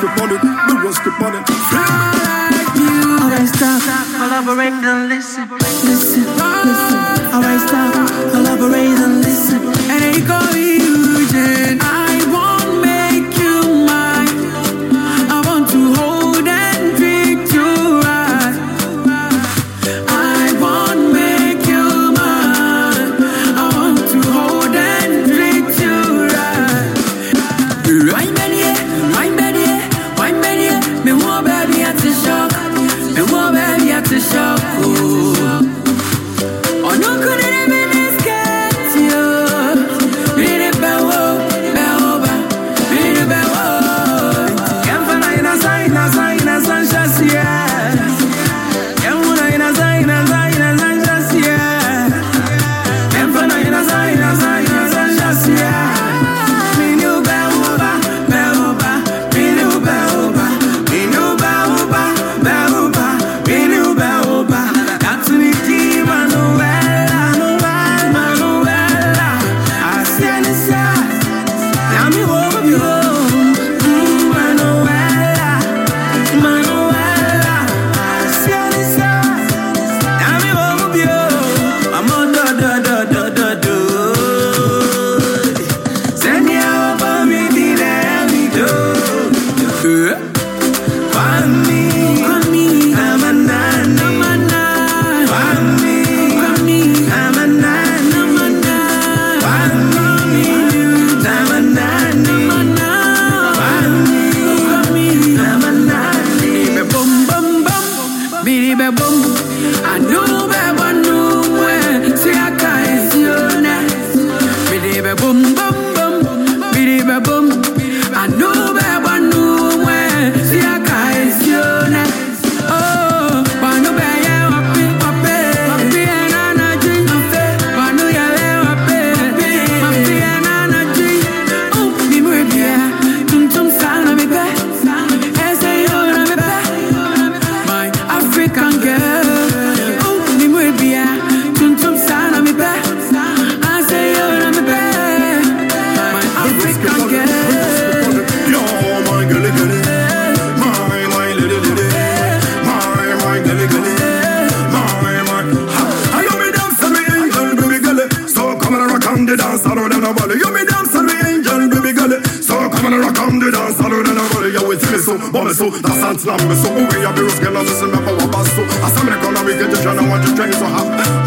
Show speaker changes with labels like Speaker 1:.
Speaker 1: skip on it, me will skip on it.
Speaker 2: Alright, stop, collaborate and listen. Alright, stop, collaborate and listen. And they call you Jen. I won't make you mine. I want to hold and treat you right. I won't make you mine. I want to hold and treat you right. Wine Benny, me want baby at the shop. Me want baby at the shop. Oh no, couldn't even escape you. Really bad, really bad. Can't find in a sign, just yeah. Can't find in a sign, just yeah. Can't find in a sign, just yeah. Me new bad.
Speaker 1: So that's not slam, so we are the girls, listen up our bass. So, as I'm gonna we get the channel, want to train so hard.